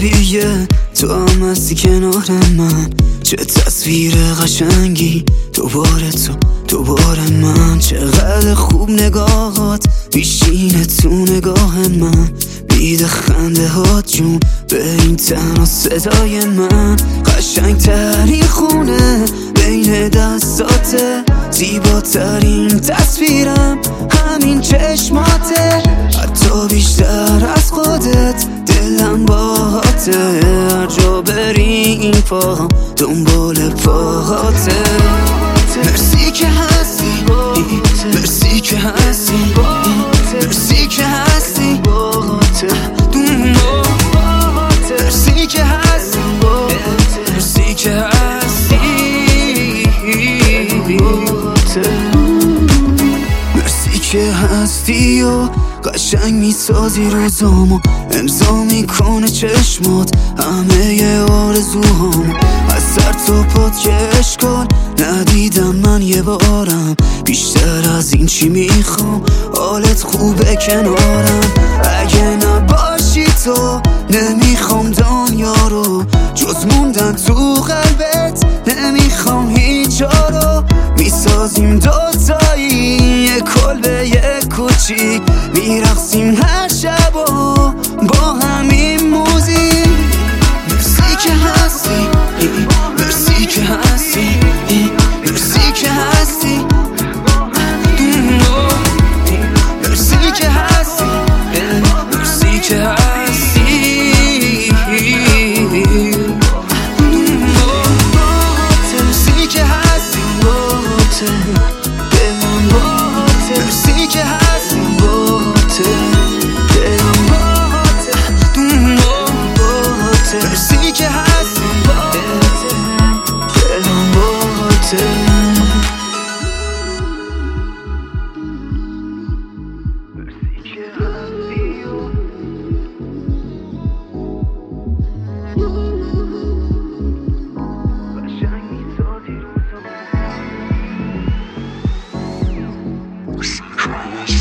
طبیعیه تو هم هستی کنار من، چه تصویر قشنگی، دوباره من. چقدر خوب نگاهات میشینه تو نگاه من، بیده خنده هات جون به این تن و صدای من. قشنگ ترین خونه بین دستاته، زیباترین تصویرم همین چشماته، حتی بیشتر از خودت دلم باهاته. هر جا بری این پا دنبال پاهاته. مرسی که هستی، مرسی که هستی، مرسی که هستی، مرسی که هستی، مرسی که هستی، مرسی که هستی و قشنگ میسازی روزامو، امضا میکنه چشمات همه آرزوهامو. از سر تا پات که اشکال ندیدم من یه بارم، بیشتر از این چی میخوام؟ حالت خوبه کنارم. اگه نباشی تو نمیخوام دنیا رو، جز موندن تو قلبت نمیخوام هیچ رو. میسازیم دوتایی یه کلبه یه کوچیک، میرقصیم هر شب و با همین موزیک. مرسی که هستی، مرسی که هستی، مرسی که هستی، مرسی که هستی، مرسی که هستی، مرسی که هستی، مرسی که هستی، مرسی که هستی، دلم باهاته. Crash.